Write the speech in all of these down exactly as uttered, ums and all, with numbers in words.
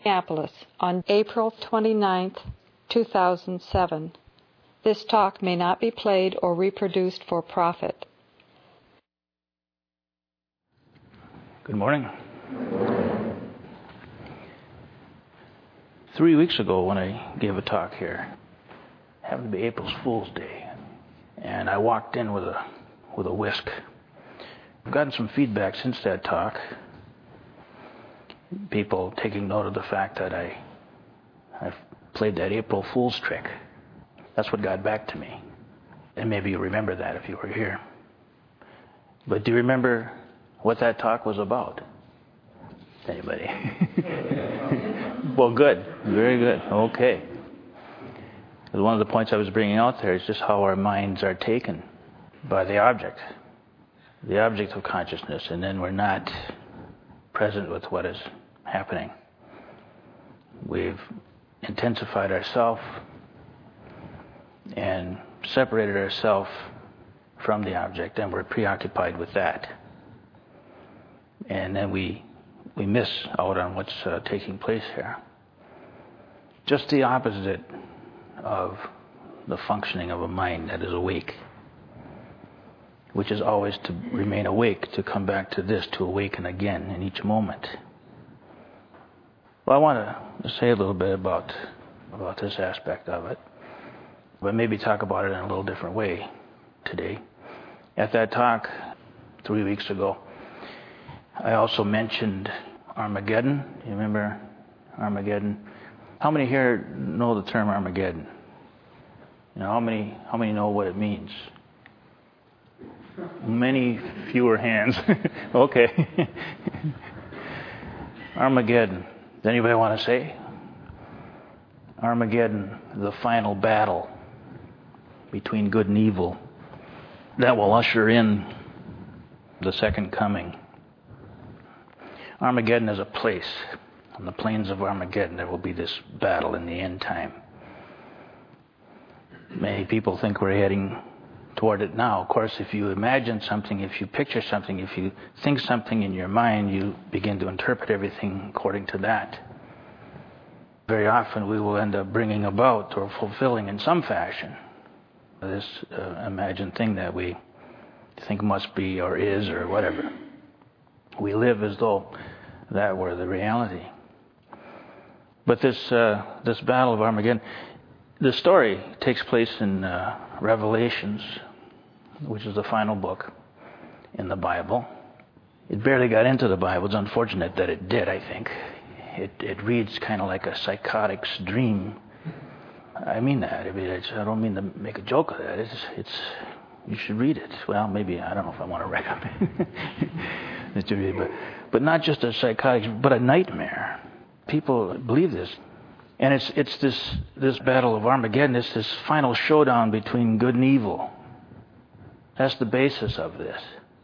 Minneapolis on April twenty-ninth, two thousand seven. This talk may not be played or reproduced for profit. Good morning. Three weeks ago when I gave a talk here, it happened to be April Fool's Day, and I walked in with a with a whisk. I've gotten some feedback since that talk, people taking note of the fact that I I've played that April Fool's trick. That's what got back to me. And maybe you remember that if you were here. But do you remember what that talk was about? Anybody? Well, good. Very good. Okay. One of the points I was bringing out there is just how our minds are taken by the object, the object of consciousness, and then we're not present with what is happening. We've intensified ourselves and separated ourselves from the object, and we're preoccupied with that. And then we we miss out on what's uh, taking place here. Just the opposite of the functioning of a mind that is awake, which is always to remain awake, to come back to this, to awaken again in each moment. Well, I want to say a little bit about about this aspect of it, but maybe talk about it in a little different way today. At that talk three weeks ago, I also mentioned Armageddon. You remember Armageddon? How many here know the term Armageddon? You know, how many how many know what it means? Many fewer hands. Okay. Armageddon. Does anybody want to say? Armageddon, the final battle between good and evil that will usher in the second coming. Armageddon is a place. On the plains of Armageddon, there will be this battle in the end time. Many people think we're heading toward it now. Of course, if you imagine something, if you picture something, if you think something in your mind, you begin to interpret everything according to that. Very often we will end up bringing about or fulfilling in some fashion this uh, imagined thing that we think must be or is or whatever. We live as though that were the reality. But this uh, this battle of Armageddon, the story takes place in uh, Revelations, which is the final book in the Bible. It barely got into the Bible. It's unfortunate that it did, I think. It it reads kind of like a psychotic's dream. I mean that. I mean, it's, I don't mean to make a joke of that. It's it's you should read it. Well, maybe I don't know if I want to recommend it to read, but but not just a psychotic, but a nightmare. People believe this, and it's it's this this battle of Armageddon. It's this final showdown between good and evil. That's the basis of this.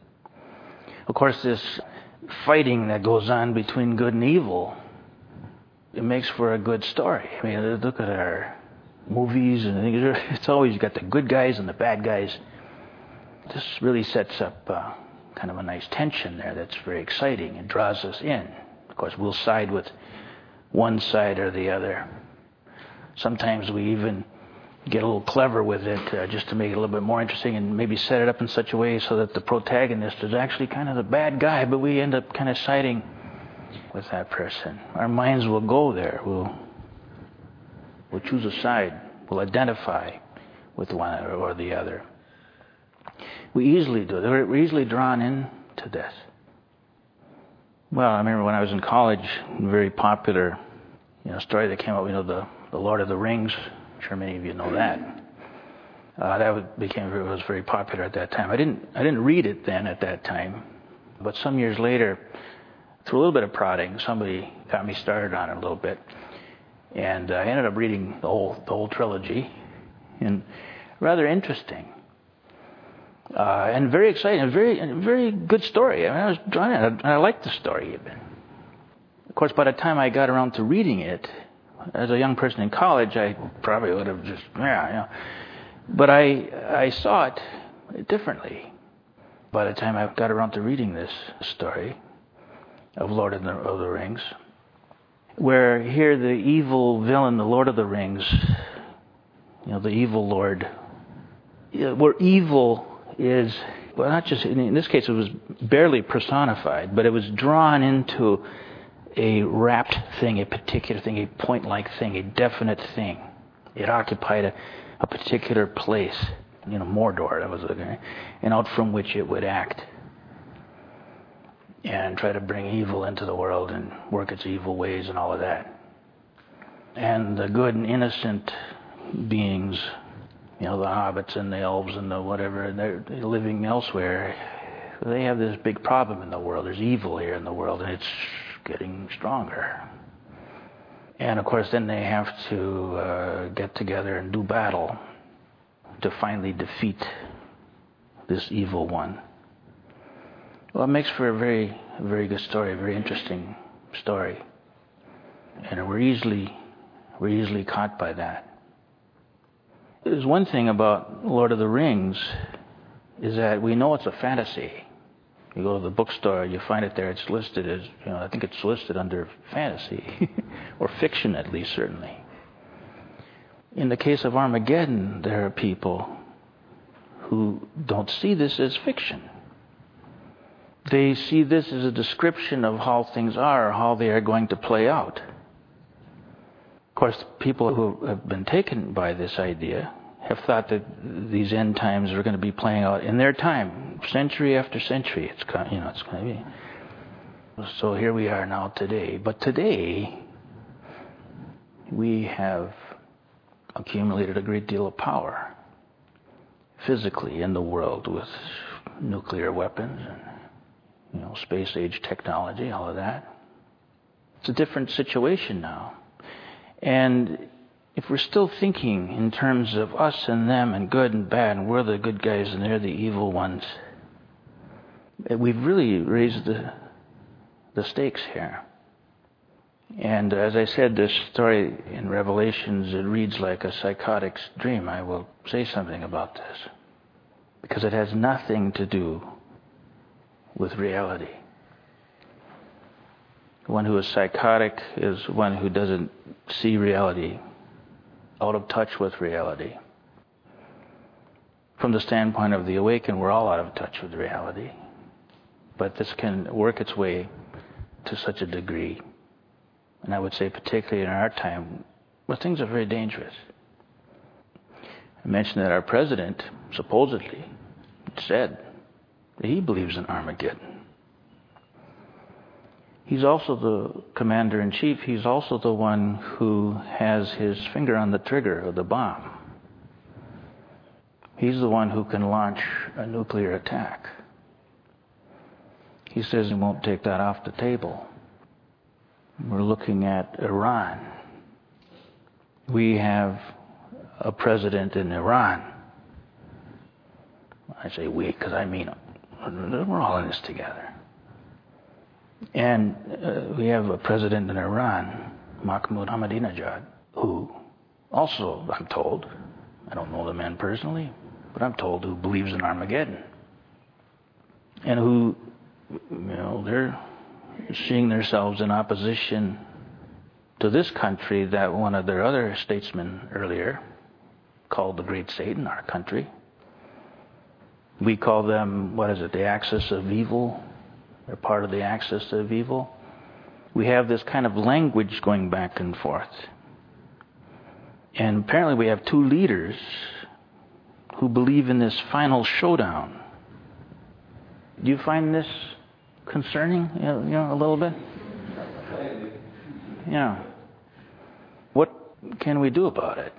Of course, this fighting that goes on between good and evil, it makes for a good story. I mean, look at our movies and things. It's always got the good guys and the bad guys. This really sets up uh, kind of a nice tension there that's very exciting and draws us in. Of course, we'll side with one side or the other. Sometimes we even get a little clever with it uh, just to make it a little bit more interesting and maybe set it up in such a way so that the protagonist is actually kind of the bad guy, but we end up kind of siding with that person. Our minds will go there. We'll, we'll choose a side. We'll identify with one or the other. We easily do. We're easily drawn into this. Well, I remember when I was in college, a very popular, you know, story that came out. You know, the, the Lord of the Rings. I'm sure many of you know that. Uh, that became was very popular at that time. I didn't I didn't read it then at that time, but some years later, through a little bit of prodding, somebody got me started on it a little bit, and I ended up reading the whole the whole trilogy, and rather interesting. Uh, and very exciting, a very, a very good story. I mean, I was drawn in. I, I liked the story even. Of course, by the time I got around to reading it, as a young person in college, I probably would have just, yeah, you know. But I, I saw it differently. By the time I got around to reading this story of Lord of the, of the Rings, Where here the evil villain, the Lord of the Rings, you know, the evil Lord, where evil is, well, not just, in this case it was barely personified, but it was drawn into a wrapped thing, a particular thing, a point-like thing, a definite thing. It occupied a, a particular place, you know, Mordor, that was the, and out from which it would act and try to bring evil into the world and work its evil ways and all of that. And the good and innocent beings, you know, the hobbits and the elves and the whatever, and they're living elsewhere, they have this big problem in the world. There's evil here in the world, and it's getting stronger. And of course, then they have to uh, get together and do battle to finally defeat this evil one. Well, it makes for a very, very good story, a very interesting story. And we're easily, we're easily caught by that. There's one thing about Lord of the Rings is that we know it's a fantasy. You go to the bookstore, you find it there, it's listed as, you know, I think it's listed under fantasy, or fiction at least, certainly. In the case of Armageddon, there are people who don't see this as fiction. They see this as a description of how things are, or how they are going to play out. Of course, people who have been taken by this idea have thought that these end times are going to be playing out in their time, century after century. It's, you know, it's going to be. So here we are now today. But today, we have accumulated a great deal of power physically in the world with nuclear weapons and, you know, space age technology, all of that. It's a different situation now. And if we're still thinking in terms of us and them and good and bad, and we're the good guys and they're the evil ones, we've really raised the, the stakes here. And as I said, this story in Revelations, it reads like a psychotic's dream. I will say something about this, because it has nothing to do with reality. One who is psychotic is one who doesn't see reality, out of touch with reality. From the standpoint of the awakened, we're all out of touch with reality. But this can work its way to such a degree, and I would say particularly in our time, where things are very dangerous. I mentioned that our president supposedly said that he believes in Armageddon. He's also the commander-in-chief. He's also the one who has his finger on the trigger of the bomb. He's the one who can launch a nuclear attack. He says he won't take that off the table. We're looking at Iran. We have a president in Iran. I say we because I mean we're all in this together. And uh, we have a president in Iran, Mahmoud Ahmadinejad, who also, I'm told, I don't know the man personally, but I'm told who believes in Armageddon. And who, you know, they're seeing themselves in opposition to this country that one of their other statesmen earlier called the Great Satan, our country. We call them, what is it, the axis of evil. They're part of the axis of evil. We have this kind of language going back and forth. And apparently we have two leaders who believe in this final showdown. Do you find this concerning, you know, a little bit? Yeah. What can we do about it?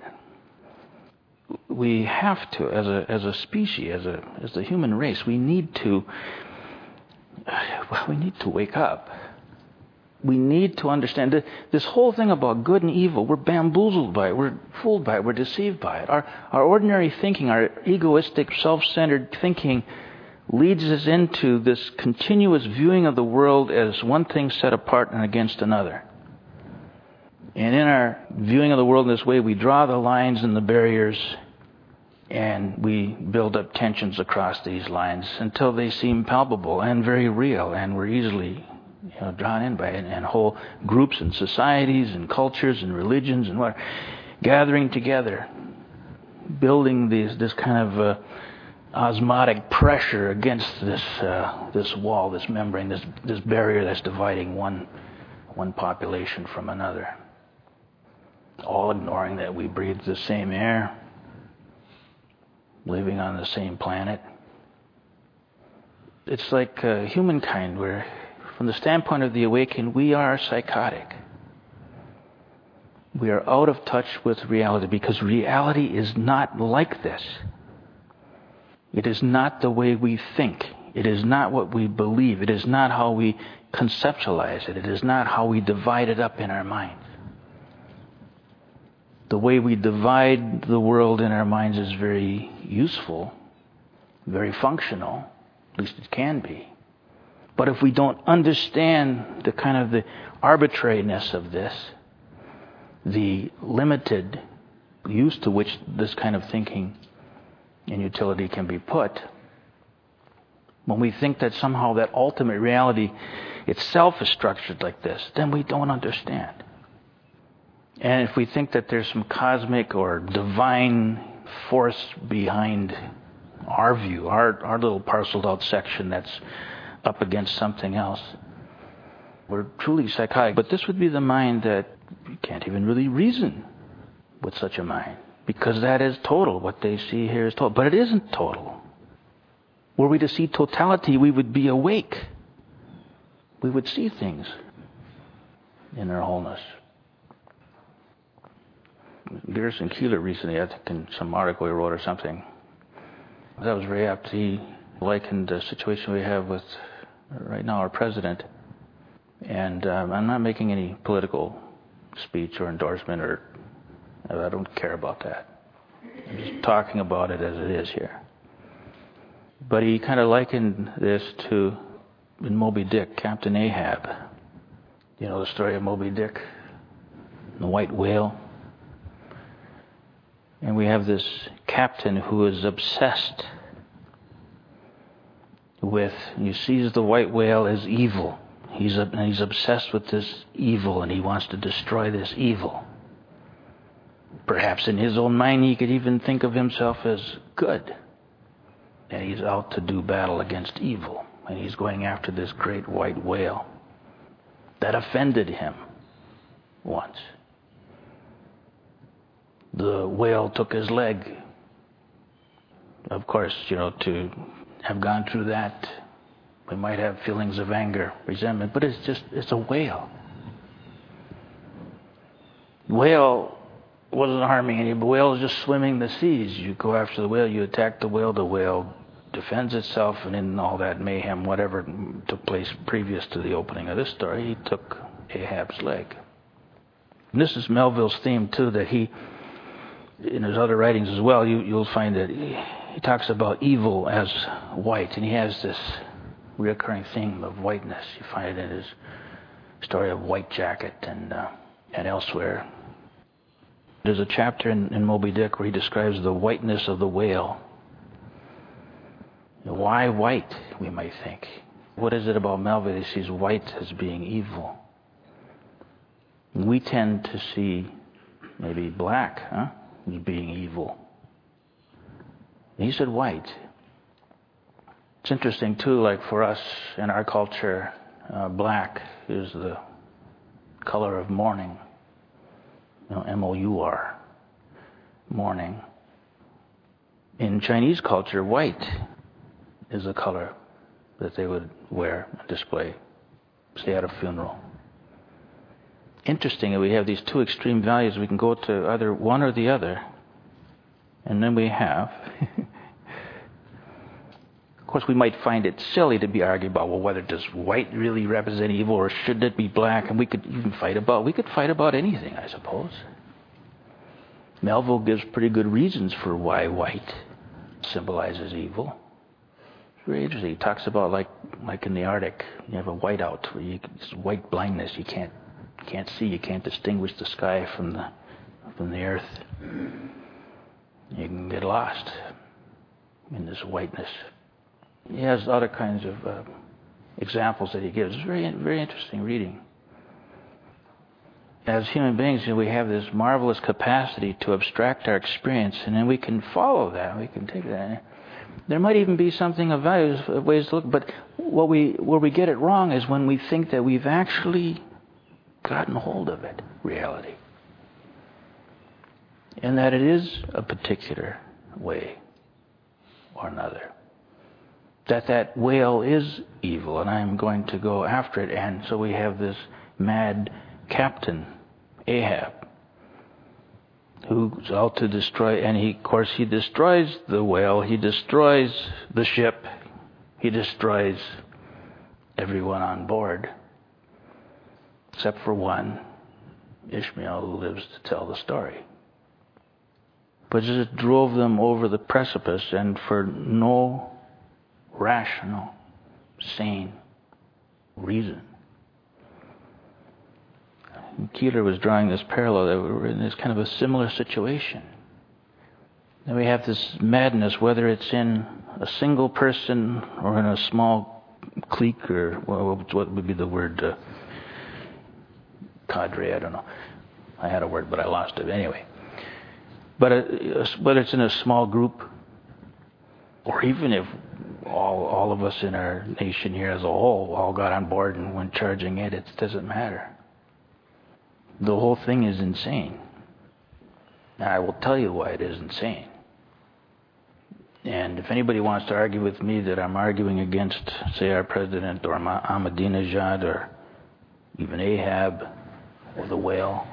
We have to, as a as a species, as a as the human race, we need to well, we need to wake up. We need to understand that this whole thing about good and evil, we're bamboozled by it, we're fooled by it, we're deceived by it. Our our ordinary thinking, our egoistic, self-centered thinking leads us into this continuous viewing of the world as one thing set apart and against another. And in our viewing of the world in this way, we draw the lines and the barriers, and we build up tensions across these lines until they seem palpable and very real, and we're easily you know, drawn in by it, and whole groups and societies and cultures and religions and what, gathering together, building these this kind of uh, osmotic pressure against this uh, this wall, this membrane, this this barrier that's dividing one one population from another. All ignoring that we breathe the same air, living on the same planet. It's like uh, humankind, where from the standpoint of the awakened, we are psychotic. We are out of touch with reality, because reality is not like this. It is not the way we think. It is not what we believe. It is not how we conceptualize it. It is not how we divide it up in our minds. The way we divide the world in our minds is very useful, very functional, at least it can be. But if we don't understand the kind of the arbitrariness of this, the limited use to which this kind of thinking and utility can be put, when we think that somehow that ultimate reality itself is structured like this, then we don't understand. And if we think that there's some cosmic or divine force behind our view, our, our little parceled out section that's up against something else, we're truly psychotic. But this would be the mind that you can't even really reason with such a mind, because that is total. What they see here is total. But it isn't total. Were we to see totality, we would be awake. We would see things in their wholeness. Garrison Keillor recently, I think in some article he wrote or something, that was very apt. He likened the situation we have with right now our president. And um, I'm not making any political speech or endorsement, or I don't care about that. I'm just talking about it as it is here. But he kind of likened this to, in Moby Dick, Captain Ahab. You know the story of Moby Dick, the white whale? And we have this captain who is obsessed with, he sees the white whale as evil. He's, he's obsessed with this evil, and he wants to destroy this evil. Perhaps in his own mind he could even think of himself as good. And he's out to do battle against evil. And he's going after this great white whale that offended him once. The whale took his leg. Of course, you know, to have gone through that, we might have feelings of anger, resentment, but it's just, it's a whale. Whale wasn't harming anybody. The whale is just swimming the seas. You go after the whale, you attack the whale, the whale defends itself, and in all that mayhem, whatever took place previous to the opening of this story, he took Ahab's leg. And this is Melville's theme too, that he, in his other writings as well, you, you'll find that he, he talks about evil as white, and he has this recurring theme of whiteness. You find it in his story of White Jacket and uh, and elsewhere. There's a chapter in, in Moby Dick where he describes the whiteness of the whale. Why white, we might think. What is it about Melville that sees white as being evil? We tend to see maybe black, huh, as being evil. And he said white. It's interesting too, like for us in our culture, uh, black is the color of mourning. You know, M O U R, mourning. In Chinese culture, white is a color that they would wear and display, say at a funeral. Interesting that we have these two extreme values. We can go to either one or the other, and then we have. Of course, we might find it silly to be arguing about, well, whether does white really represent evil or should it be black? And we could even fight about, we could fight about anything, I suppose. Melville gives pretty good reasons for why white symbolizes evil. It's very interesting. He talks about like like in the Arctic, you have a whiteout where you it's white blindness. You can't you can't see, you can't distinguish the sky from the from the earth. You can get lost in this whiteness. He has other kinds of uh, examples that he gives. It's very, very interesting reading. As human beings, you know, we have this marvelous capacity to abstract our experience, and then we can follow that. We can take that. There might even be something of value, ways to look, but what we where we get it wrong is when we think that we've actually gotten hold of it, reality, and that it is a particular way or another. That that whale is evil, and I'm going to go after it. And so we have this mad captain, Ahab, who's out to destroy, and he, of course, he destroys the whale, he destroys the ship, he destroys everyone on board, except for one, Ishmael, who lives to tell the story. But it just drove them over the precipice, and for no rational, sane reason. Keeler was drawing this parallel that we're in this kind of a similar situation. Then we have this madness, whether it's in a single person or in a small clique, or well, what would be the word? Uh, cadre, I don't know. I had a word, but I lost it. Anyway. But uh, whether it's in a small group, or even if all all of us in our nation here as a whole all got on board and went charging it, it doesn't matter. The whole thing is insane. And I will tell you why it is insane. And if anybody wants to argue with me that I'm arguing against, say, our president or Ahmadinejad or even Ahab or the whale,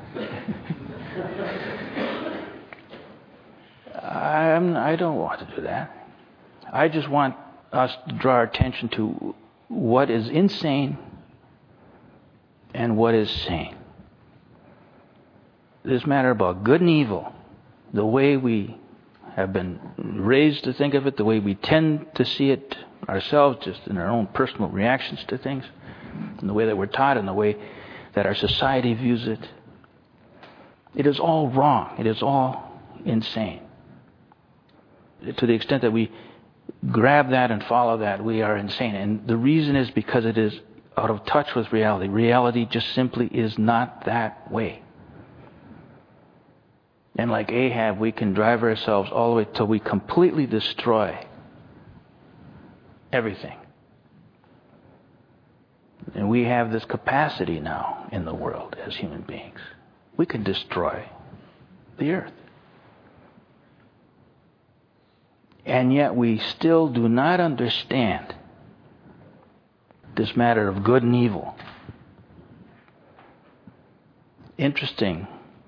I'm, I don't want to do that. I just want us to draw our attention to what is insane and what is sane. This matter about good and evil, the way we have been raised to think of it, the way we tend to see it ourselves, just in our own personal reactions to things, and the way that we're taught and the way that our society views it, it is all wrong. It is all insane. To the extent that we grab that and follow that, we are insane. And the reason is because it is out of touch with reality. Reality just simply is not that way. And like Ahab, we can drive ourselves all the way till we completely destroy everything. And we have this capacity now in the world as human beings. We can destroy the earth. And yet we still do not understand this matter of good and evil. Interesting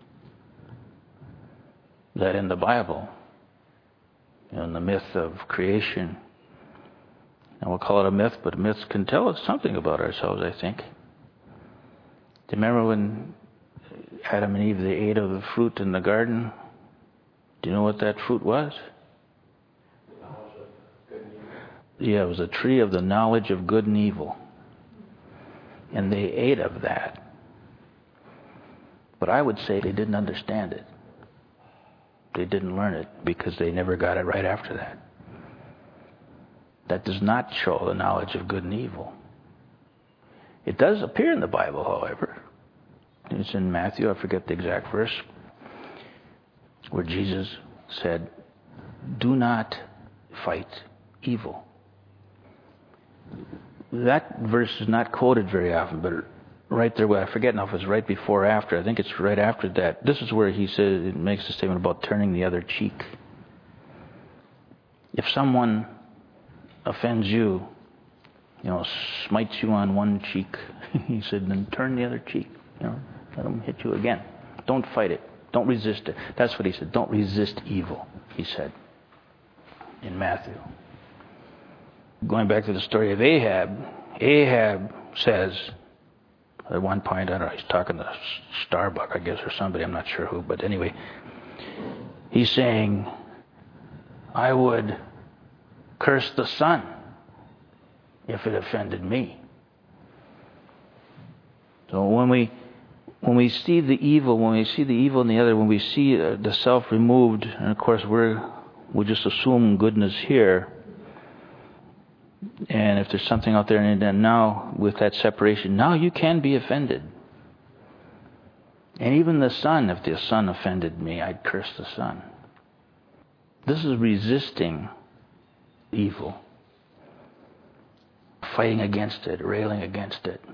that in the Bible, in the myth of creation, and we'll call it a myth, but myths can tell us something about ourselves, I think. Do you remember when Adam and Eve, they ate of the fruit in the garden? Do you know what that fruit was? Yeah, it was a tree of the knowledge of good and evil. And they ate of that. But I would say they didn't understand it. They didn't learn it because they never got it right after that. That does not show the knowledge of good and evil. It does appear in the Bible, however. It's in Matthew, I forget the exact verse, where Jesus said, "Do not fight evil." That verse is not quoted very often, but right there, I forget now if it's right before or after. I think it's right after that. This is where he says, it makes a statement about turning the other cheek. If someone offends you, you know, smites you on one cheek, he said, then turn the other cheek. You know, let them hit you again. Don't fight it. Don't resist it. That's what he said. Don't resist evil, he said in Matthew. Going back to the story of Ahab, Ahab says, at one point, I don't know, he's talking to Starbuck, I guess, or somebody, I'm not sure who, but anyway, he's saying, I would curse the sun if it offended me. So when we when we see the evil, when we see the evil in the other, when we see uh, the self removed, and of course we're we just assume goodness here, And if there's something out there, and then now with that separation, now you can be offended. And even the sun, if the sun offended me, I'd curse the sun. This is resisting evil, fighting against it, railing against it.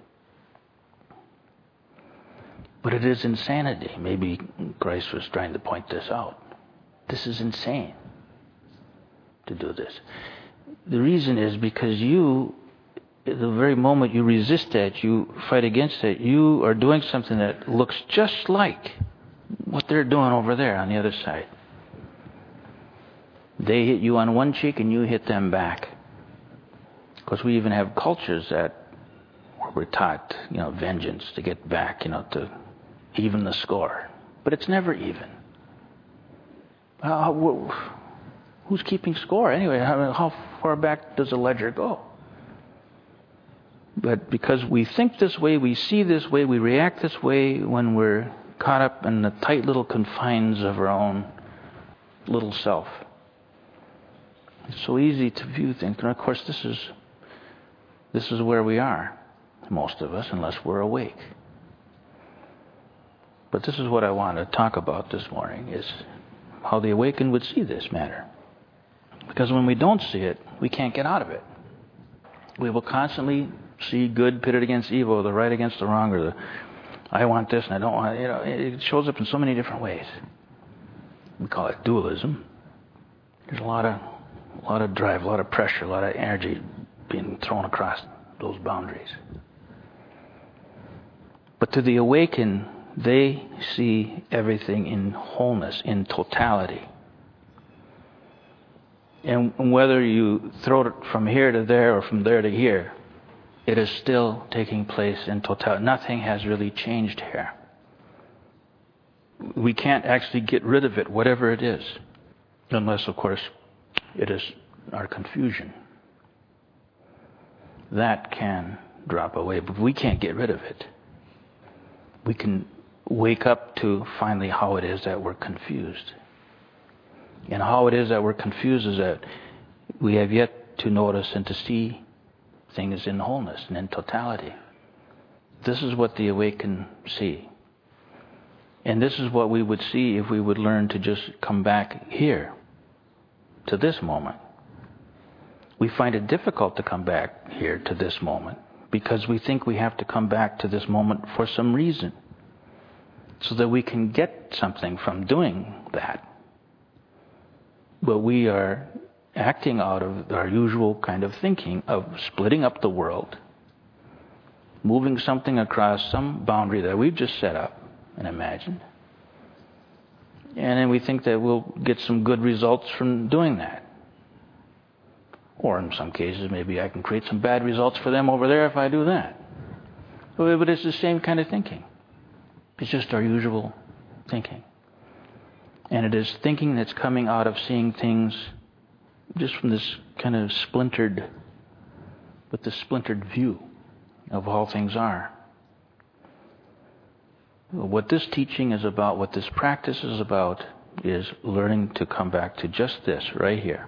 But it is insanity. Maybe Christ was trying to point this out. This is insane to do this. The reason is because you, at the very moment you resist that, you fight against it, you are doing something that looks just like what they're doing over there on the other side. They hit you on one cheek and you hit them back. Because we even have cultures that where we're taught, you know, vengeance, to get back, you know, to even the score. But it's never even. Uh, who's keeping score anyway? How, how far back does a ledger go? But because we think this way, we see this way, we react this way when we're caught up in the tight little confines of our own little self. It's so easy to view things. And of course, this is this is where we are, most of us, unless we're awake. But this is what I want to talk about this morning, is how the awakened would see this matter. Because when we don't see it, we can't get out of it. We will constantly see good pitted against evil, the right against the wrong, or the I want this and I don't want it. You know, it shows up in so many different ways. We call it dualism. There's a lot of a lot of drive, a lot of pressure, a lot of energy being thrown across those boundaries. But to the awakened, they see everything in wholeness, in totality. And whether you throw it from here to there or from there to here, it is still taking place in totality. Nothing has really changed here. We can't actually get rid of it, whatever it is, unless, of course, it is our confusion. That can drop away, but we can't get rid of it. We can wake up to finally how it is that we're confused. And how it is that we're confused is that we have yet to notice and to see things in wholeness and in totality. This is what the awakened see. And this is what we would see if we would learn to just come back here, to this moment. We find it difficult to come back here to this moment because we think we have to come back to this moment for some reason, so that we can get something from doing that. But we are acting out of our usual kind of thinking of splitting up the world, moving something across some boundary that we've just set up and imagined. And then we think that we'll get some good results from doing that. Or in some cases, maybe I can create some bad results for them over there if I do that. But it's the same kind of thinking. It's just our usual thinking. And it is thinking that's coming out of seeing things just from this kind of splintered, with this splintered view of how things are. What this teaching is about, what this practice is about, is learning to come back to just this right here.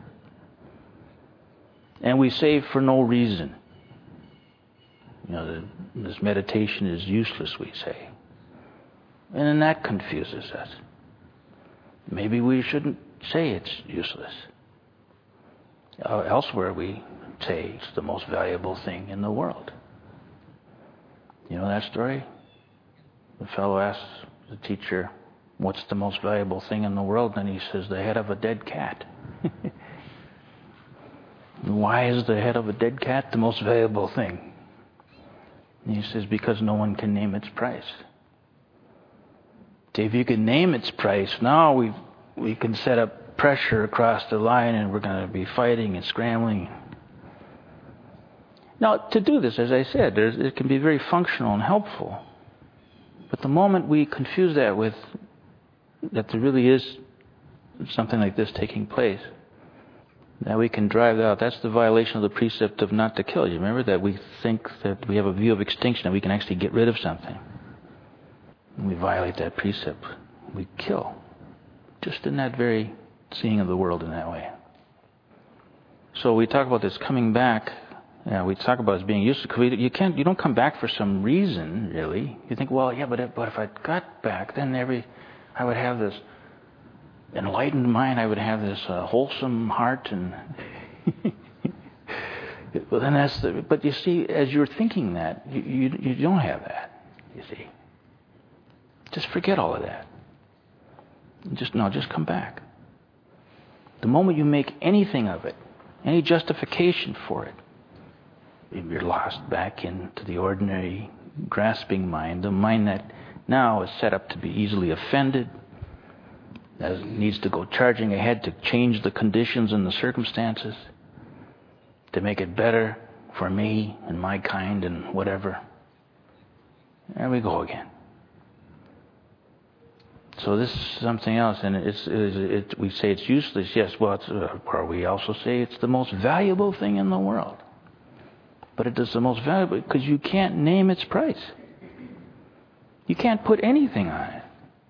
And we say for no reason. You know, the, this meditation is useless, we say. And then that confuses us. Maybe we shouldn't say it's useless. Uh, elsewhere we say it's the most valuable thing in the world. You know that story? The fellow asks the teacher, what's the most valuable thing in the world? And he says, the head of a dead cat. Why is the head of a dead cat the most valuable thing? And he says, because no one can name its price. If you can name its price, now we we can set up pressure across the line and we're going to be fighting and scrambling. Now, to do this, as I said, it can be very functional and helpful. But the moment we confuse that with that there really is something like this taking place, that we can drive that out. That's the violation of the precept of not to kill. You remember that we think that we have a view of extinction, that we can actually get rid of something. And we violate that precept. We kill. Just in that very seeing of the world in that way. So we talk about this coming back Yeah, we talk about as being useless because you can't, you don't come back for some reason, really. You think, well, yeah, but if, but if I got back, then every, I would have this enlightened mind. I would have this uh, wholesome heart, and well, then that's the. But you see, as you're thinking that, you, you you don't have that. You see, just forget all of that. Just no, just come back. The moment you make anything of it, any justification for it, you're lost back into the ordinary grasping mind, the mind that now is set up to be easily offended, that needs to go charging ahead to change the conditions and the circumstances, to make it better for me and my kind and whatever. There we go again. So this is something else, and it's, it's it, we say it's useless. Yes, well, it's, uh, or we also say it's the most valuable thing in the world. But it is the most valuable because you can't name its price. You can't put anything on it.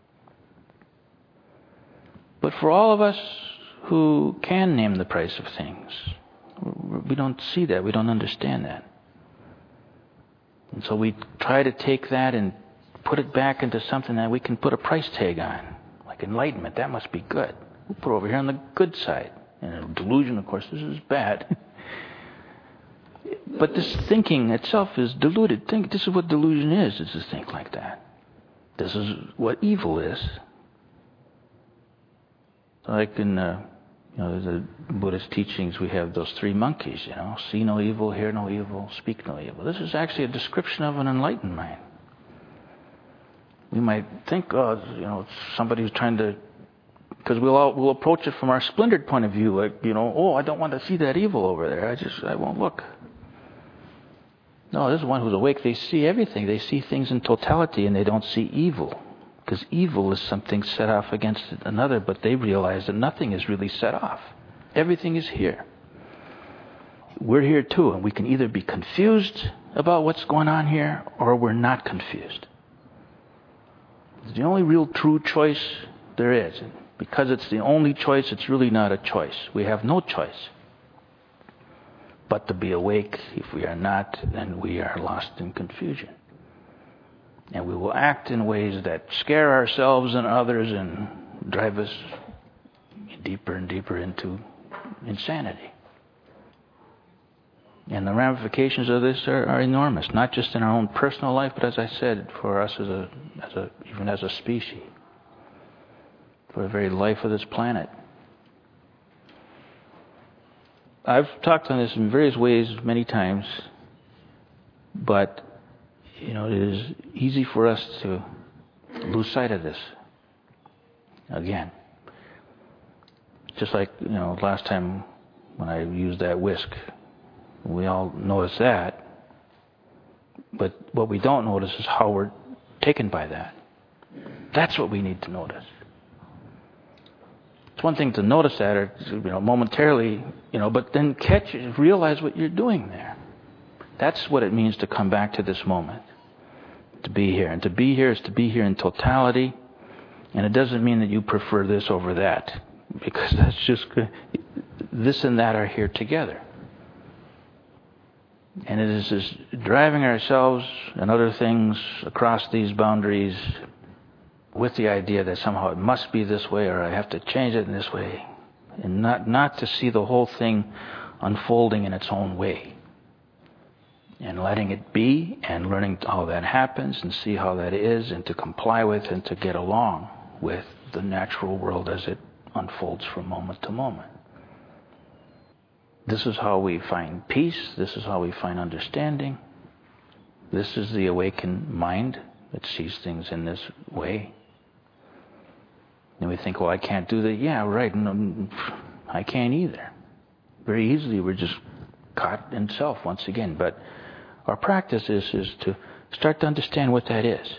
But for all of us who can name the price of things, we don't see that. We don't understand that. And so we try to take that and put it back into something that we can put a price tag on, like enlightenment. That must be good. We'll put it over here on the good side. And delusion, of course, this is bad. But this thinking itself is deluded. Think, this is what delusion is, is to think like that. This is what evil is. Like in uh, you know, the Buddhist teachings, we have those three monkeys, you know, see no evil, hear no evil, speak no evil. This is actually a description of an enlightened mind. We might think, oh, you know, somebody who's trying to, because we'll all, we'll approach it from our splintered point of view, like, you know, oh, I don't want to see that evil over there. I just, I won't look. No, this is one who's awake. They see everything. They see things in totality, and they don't see evil. Because evil is something set off against another, but they realize that nothing is really set off. Everything is here. We're here too, and we can either be confused about what's going on here, or we're not confused. It's the only real true choice there is. Because it's the only choice, it's really not a choice. We have no choice but to be awake. If we are not, then we are lost in confusion. And we will act in ways that scare ourselves and others and drive us deeper and deeper into insanity. And the ramifications of this are, are enormous, not just in our own personal life, but as I said, for us as a, as a, even as a species, for the very life of this planet. I've talked on this in various ways many times, but you know, it is easy for us to lose sight of this. Again, just like, you know, last time when I used that whisk, we all notice that, but what we don't notice is how we're taken by that. That's what we need to notice. It's one thing to notice that, or, you know, momentarily, you know, but then catch it, realize what you're doing there. That's what it means to come back to this moment, to be here. And to be here is to be here in totality, and it doesn't mean that you prefer this over that, because that's just, this and that are here together. And it is just driving ourselves and other things across these boundaries with the idea that somehow it must be this way, or I have to change it in this way, and not, not to see the whole thing unfolding in its own way. And letting it be, and learning how that happens, and see how that is, and to comply with, and to get along with the natural world as it unfolds from moment to moment. This is how we find peace. This is how we find understanding. This is the awakened mind that sees things in this way. And we think, well, I can't do that. Yeah, right. No, I can't either. Very easily, we're just caught in self once again. But our practice is, is to start to understand what that is.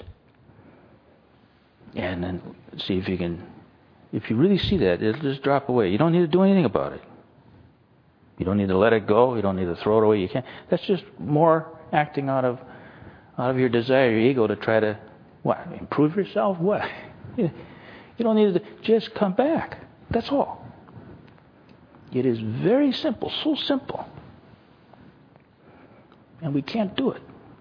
And then see if you can, if you really see that, it'll just drop away. You don't need to do anything about it. You don't need to let it go. You don't need to throw it away. You can't. That's just more acting out of out of your desire, your ego, to try to, what, improve yourself? What? You don't need to, just come back. That's all. It is very simple, so simple. And we can't do it.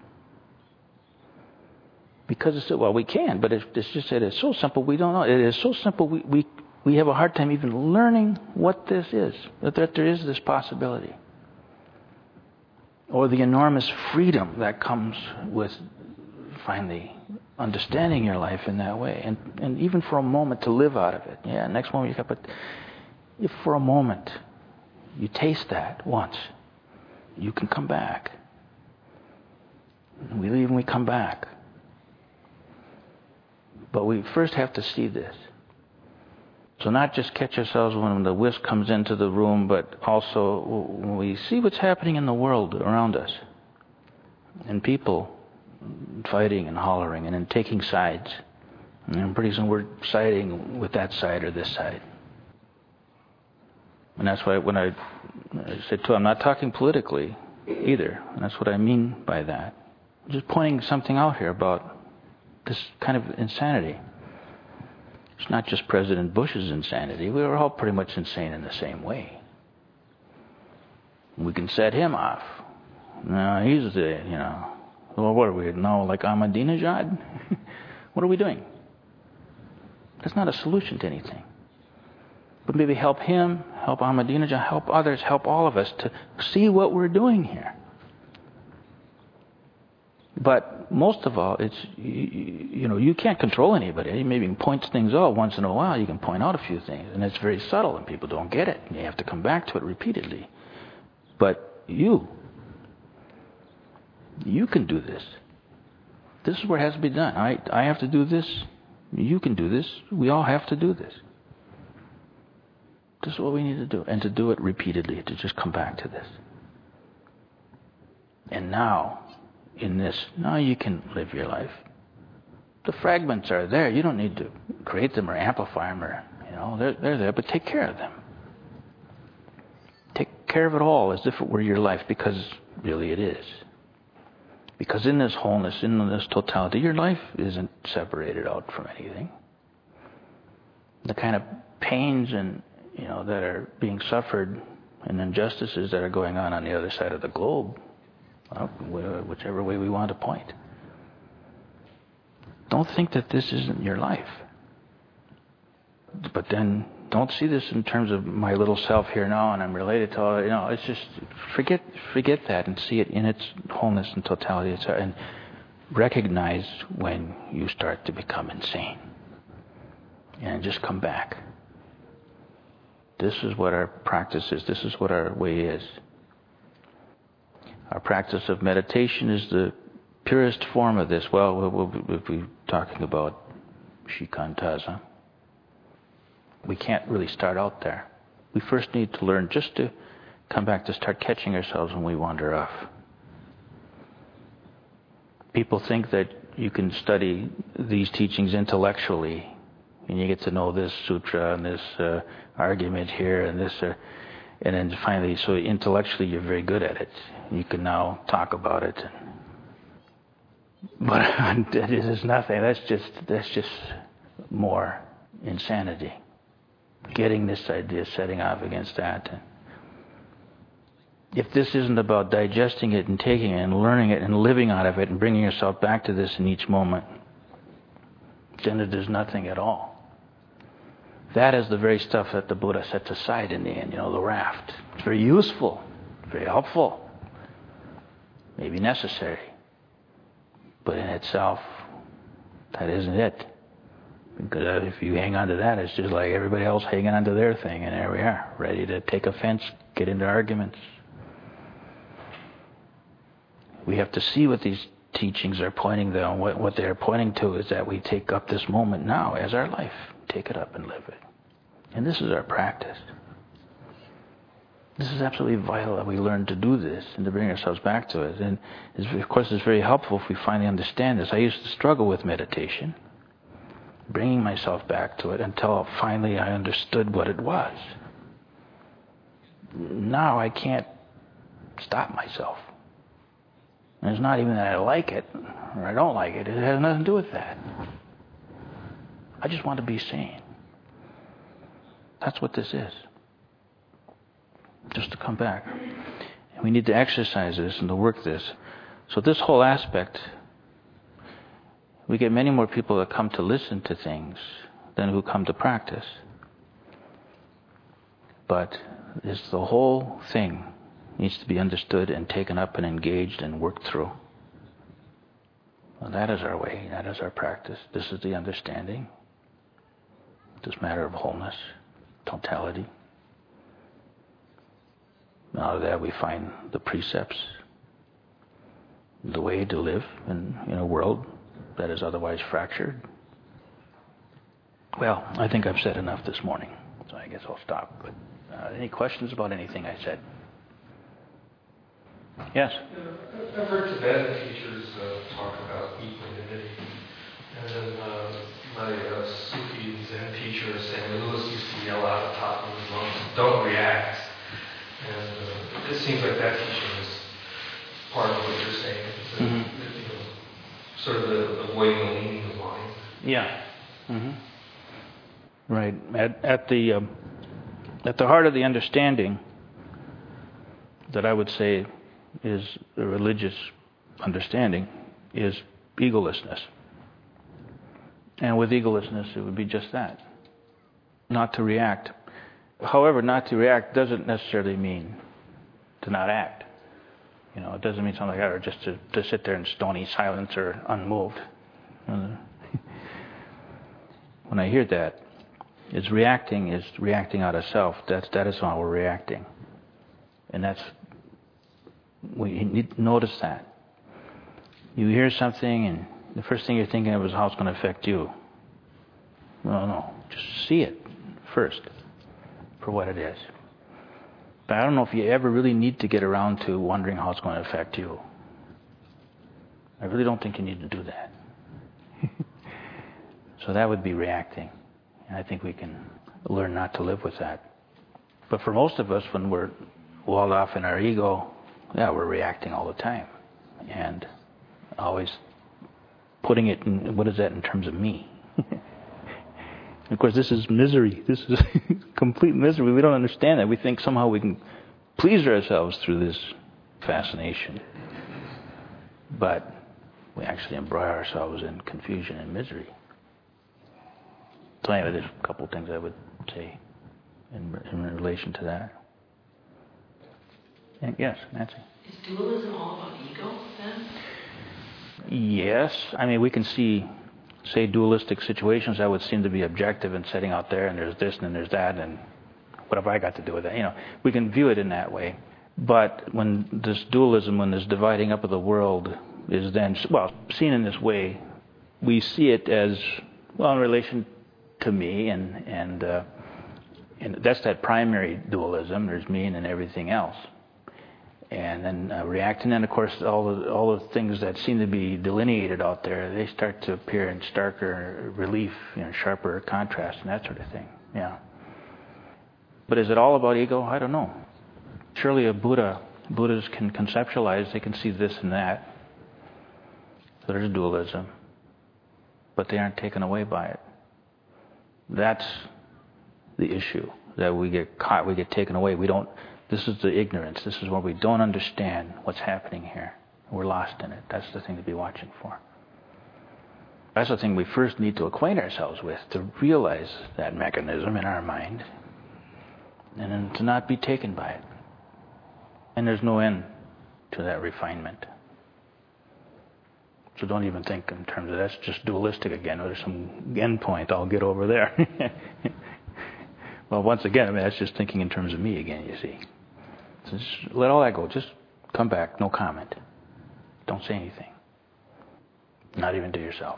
Because it's, well, we can, but it's, it's just that it's so simple, we don't know. It is so simple, we, we, we have a hard time even learning what this is, that, that there is this possibility. Or the enormous freedom that comes with finally understanding your life in that way. And, and even for a moment to live out of it. Yeah, next moment you got, but if for a moment you taste that once, you can come back. We leave and we come back. But we first have to see this. So not just catch ourselves when the whisk comes into the room, but also when we see what's happening in the world around us. And people fighting and hollering and then taking sides. And pretty soon we're siding with that side or this side. And that's why when I, I said too, I'm not talking politically either. And that's what I mean by that. I'm just pointing something out here about this kind of insanity. It's not just President Bush's insanity. We were all pretty much insane in the same way. We can set him off. No, he's the, you know, well, what are we now, like Ahmadinejad? What are we doing? That's not a solution to anything. But maybe help him, help Ahmadinejad, help others, help all of us to see what we're doing here. But most of all, it's, you, you know, you can't control anybody. Maybe you can point things out once in a while. You can point out a few things. And it's very subtle and people don't get it. And you have to come back to it repeatedly. But you, you can do this. This is what has to be done. I, I have to do this. You can do this. We all have to do this. This is what we need to do. And to do it repeatedly, to just come back to this. And now, in this, now you can live your life. The fragments are there. You don't need to create them or amplify them, or, you know, they're, they're there, but take care of them. Take care of it all as if it were your life, because really it is. Because in this wholeness, in this totality, your life isn't separated out from anything. The kind of pains and, you know, that are being suffered and injustices that are going on on the other side of the globe, well, whichever way we want to point. Don't think that this isn't your life. But then don't see this in terms of my little self here now and I'm related to all, you know, it's just, forget forget that and see it in its wholeness and totality. And recognize when you start to become insane. And just come back. This is what our practice is. This is what our way is. Our practice of meditation is the purest form of this. Well, we'll, we'll, we'll be talking about shikantaza. We can't really start out there. We first need to learn just to come back to start catching ourselves when we wander off. People think that you can study these teachings intellectually, and you get to know this sutra and this uh, argument here and this, uh, and then finally, so intellectually you're very good at it. You can now talk about it. But it is nothing. That's just that's just more insanity. Getting this idea, setting off against that. If this isn't about digesting it and taking it and learning it and living out of it and bringing yourself back to this in each moment, then it is nothing at all. That is the very stuff that the Buddha sets aside in the end, you know, the raft. It's very useful, very helpful, maybe necessary. But in itself, that isn't it. Because if you hang on to that, it's just like everybody else hanging on to their thing, and there we are, ready to take offense, get into arguments. We have to see what these teachings are pointing to, and what, what they're pointing to is that we take up this moment now as our life. Take it up and live it. And this is our practice. This is absolutely vital that we learn to do this and to bring ourselves back to it. And it's, of course, it's very helpful if we finally understand this. I used to struggle with meditation, bringing myself back to it until finally I understood what it was. Now I can't stop myself. And it's not even that I like it or I don't like it. It has nothing to do with that. I just want to be sane. That's what this is. Just to come back. And we need to exercise this and to work this So this whole aspect, we get many more people that come to listen to things than who come to practice. But it's the whole thing needs to be understood and taken up and engaged and worked through. Well, that is our way. That is our practice. This is the understanding. This matter of wholeness, totality. Out of that we find the precepts, the way to live in, in a world that is otherwise fractured. Well, I think I've said enough this morning, so I guess I'll stop. But uh, any questions about anything I said? Yes? Yeah, I've heard Tibetan teachers uh, talk about equanimity. And then uh, my uh, Sufi Zen teacher, Samuel Lewis, used to yell out at the top of his lungs, "Don't react." And uh, it seems like that teaching is part of what you're saying. It's a, Mm-hmm. you know, sort of the, the way the leaning of mind. Yeah. Mm-hmm. Right. At, at the um, at the heart of the understanding that I would say is a religious understanding is egolessness. And with egolessness, it would be just that. Not to react. However, not to react doesn't necessarily mean to not act. You know, it doesn't mean something like that, or just to, to sit there in stony silence or unmoved. When I hear that, it's reacting is reacting out of self. That's, that is how we're reacting. And that's, we need to notice that. You hear something and the first thing you're thinking of is how it's going to affect you. No, no. Just see it first for what it is. But I don't know if you ever really need to get around to wondering how it's going to affect you. I really don't think you need to do that. So that would be reacting. And I think we can learn not to live with that. But for most of us, when we're walled off in our ego, yeah, we're reacting all the time. And always putting it in, what is that in terms of me? Of course, this is misery. This is complete misery. We don't understand that. We think somehow we can please ourselves through this fascination. But we actually embroil ourselves in confusion and misery. So anyway, there's a couple of things I would say in, in relation to that. And yes, Nancy? Is dualism all about ego, then? Yes. I mean, we can see, say, dualistic situations that would seem to be objective and sitting out there, and there's this and there's that, and what have I got to do with that? You know, we can view it in that way. But when this dualism, when this dividing up of the world is then, well, seen in this way, we see it as, well, in relation to me, and and, uh, and that's that primary dualism. There's me and then everything else. And then uh, reacting, and of course, all the all the things that seem to be delineated out there, they start to appear in starker relief, you know, sharper contrast, and that sort of thing. Yeah. But is it all about ego? I don't know. Surely a Buddha, Buddhas can conceptualize, they can see this and that. So there's dualism, but they aren't taken away by it. That's the issue, that we get caught, we get taken away. We don't. This is the ignorance. This is where we don't understand what's happening here. We're lost in it. That's the thing to be watching for. That's the thing we first need to acquaint ourselves with, to realize that mechanism in our mind, and then to not be taken by it. And there's no end to that refinement. So don't even think in terms of that's just dualistic again, or there's some end point I'll get over there. Well, once again, I mean, that's just thinking in terms of me again, you see. So just let all that go. Just come back, no comment. Don't say anything. Not even to yourself.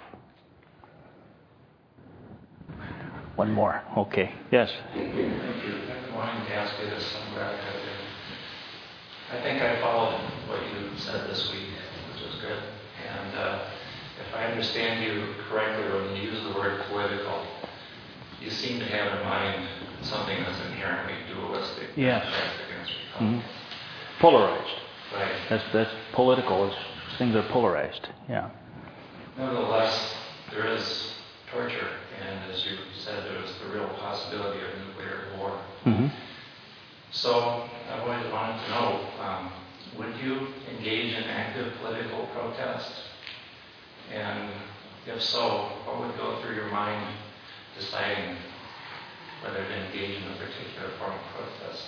One more. Okay. Yes? Thank you. I wanted to ask you this somewhere. I think I followed what you said this week, which was good. And uh, if I understand you correctly, when you use the word political, you seem to have in mind something that's inherently dualistic. Yes. Mm-hmm. Okay. Polarized. Right. That's that's political. It's, things are polarized. Yeah. Nevertheless, there is torture, and as you said, there is the real possibility of nuclear war. Mm-hmm. So I wanted, wanted to know, um, would you engage in active political protest? And if so, what would go through your mind deciding whether to engage in a particular form of protest?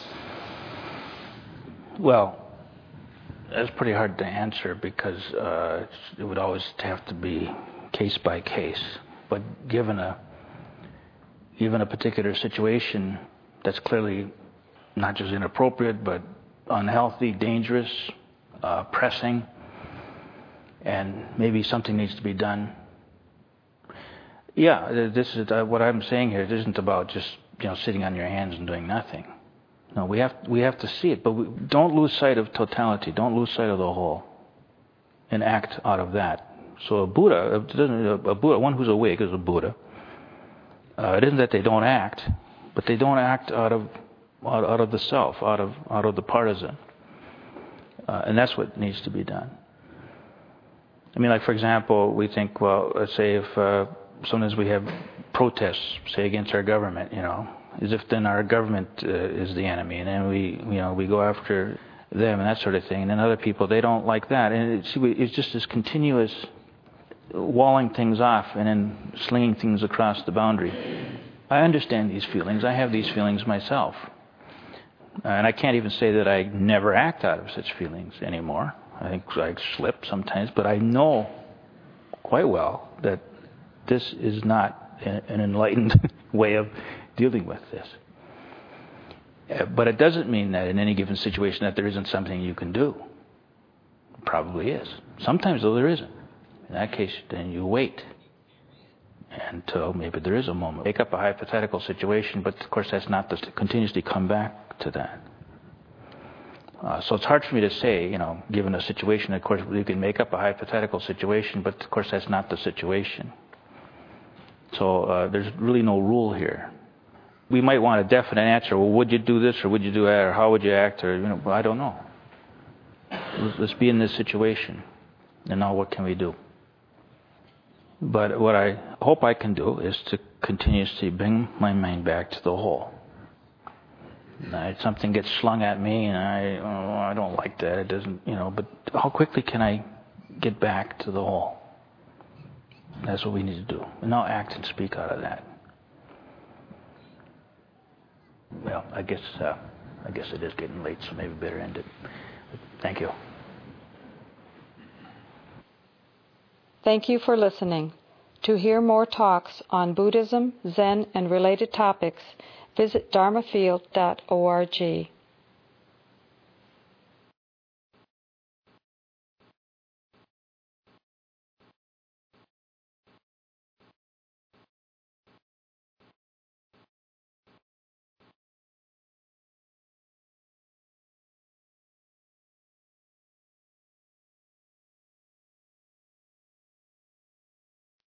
Well, that's pretty hard to answer because uh, it would always have to be case by case. But given a given a particular situation that's clearly not just inappropriate, but unhealthy, dangerous, uh, pressing, and maybe something needs to be done. Yeah, this is uh, what I'm saying here. It isn't about just you know sitting on your hands and doing nothing. No, we have we have to see it, but we don't lose sight of totality. Don't lose sight of the whole, and act out of that. So a Buddha, a Buddha, one who's awake is a Buddha. Uh, it isn't that they don't act, but they don't act out of out, out of the self, out of out of the partisan, uh, and that's what needs to be done. I mean, like for example, we think, well, let's say if uh, sometimes we have protests, say against our government, you know, as if then our government uh, is the enemy, and then we, you know, we go after them and that sort of thing. And then other people, they don't like that, and it's, it's just this continuous walling things off and then slinging things across the boundary. I understand these feelings. I have these feelings myself, uh, and I can't even say that I never act out of such feelings anymore. I think I slip sometimes, but I know quite well that this is not an enlightened way of dealing with this. Uh, but it doesn't mean that in any given situation that there isn't something you can do. It probably is. Sometimes, though, there isn't. In that case, then you wait until maybe there is a moment. Make up a hypothetical situation, but of course that's not the... continuously come back to that. Uh, so it's hard for me to say, you know, given a situation, of course, you can make up a hypothetical situation, but of course that's not the situation. So uh, there's really no rule here. We might want a definite answer. Well, would you do this or would you do that, or how would you act, or, you know, well, I don't know. Let's be in this situation, and now what can we do? But what I hope I can do is to continuously bring my mind back to the whole. Now, something gets slung at me, and I, oh, I don't like that. It doesn't, you know. But how quickly can I get back to the whole? That's what we need to do, and now act and speak out of that. Well, I guess uh, I guess it is getting late, so maybe better end it. Thank you. Thank you for listening. To hear more talks on Buddhism, Zen, and related topics, visit dharma field dot org.